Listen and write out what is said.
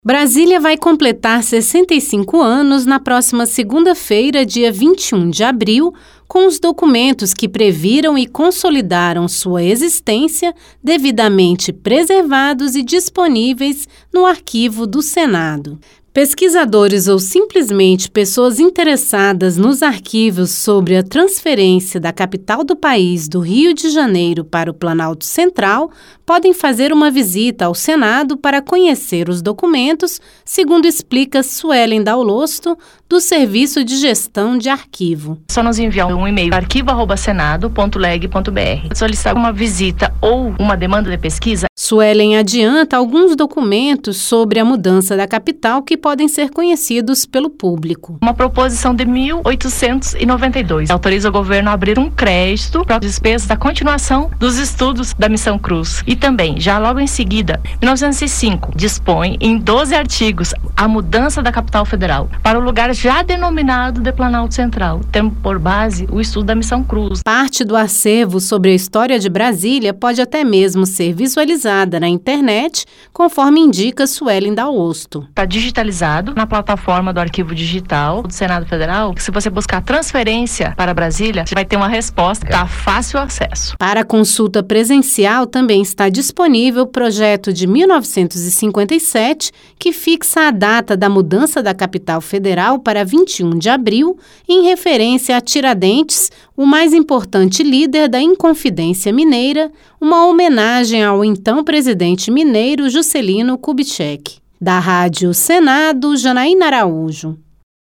Brasília vai completar 65 anos na próxima segunda-feira, dia 21 de abril, com os documentos que previram e consolidaram sua existência devidamente preservados e disponíveis no arquivo do Senado. Pesquisadores ou simplesmente pessoas interessadas nos arquivos sobre a transferência da capital do país do Rio de Janeiro para o Planalto Central podem fazer uma visita ao Senado para conhecer os documentos, segundo explica Suelen Daulosto, do Serviço de Gestão de Arquivo. Só nos enviar um e-mail arquivo@senado.leg.br. Solicitar uma visita ou uma demanda de pesquisa. Suelen adianta alguns documentos sobre a mudança da capital que podem ser conhecidos pelo público. Uma proposição de 1892 autoriza o governo a abrir um crédito para despesas da continuação dos estudos da Missão Cruz. E também, já logo em seguida, 1905, dispõe em 12 artigos a mudança da capital federal para o lugar já denominado de Planalto Central, tendo por base o estudo da Missão Cruz. Parte do acervo sobre a história de Brasília pode até mesmo ser visualizada na internet, conforme indica Suelen Daulosto. Está digitalizado na plataforma do Arquivo Digital do Senado Federal. Se você buscar transferência para Brasília, você vai ter uma resposta, está fácil acesso. Para consulta presencial também está disponível o projeto de 1957, que fixa a data da mudança da capital federal para 21 de abril, em referência a Tiradentes, o mais importante líder da Inconfidência Mineira, uma homenagem ao então presidente mineiro Juscelino Kubitschek. Da Rádio Senado, Janaína Araújo.